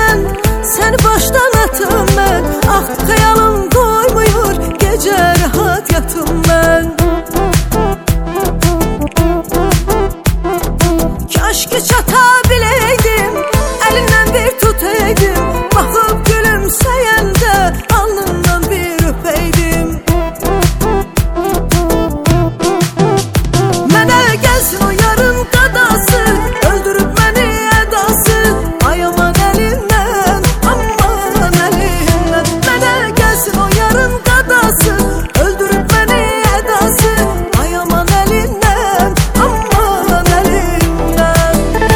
mən, səni başdan atım mən. Ah, xəyalım qoymuyur, gecə rahat yatım mən. Kaşki çata biləydim, əlindən bir tutaydım, baxıb gülümsəyəndə alnından bir öpəydim. Mənə gəlsin o yarın qadası, öldürüb məni ədası. Ay aman əlimdən, aman əlimdən. Mənə gəlsin o yarın qadası, öldürüb məni ədası. Ay aman əlimdən, aman əlimdən.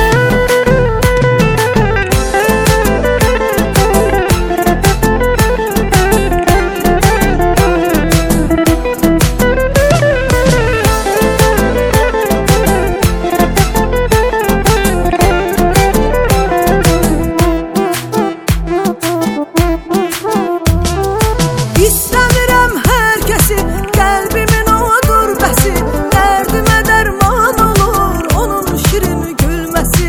İstəmirəm hər kəsi, qəlbimin o qürbəsi. Dərdimə dərman olur, onun şirin gülməsi.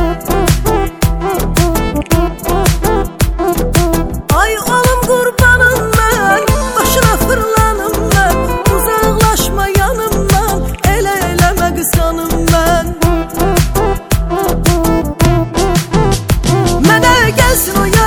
Ay olum qurbanım mən, başına fırlanım mən. Uzaqlaşma yanımdan, elə eləmə qısanım mən. Mənə gəlsin o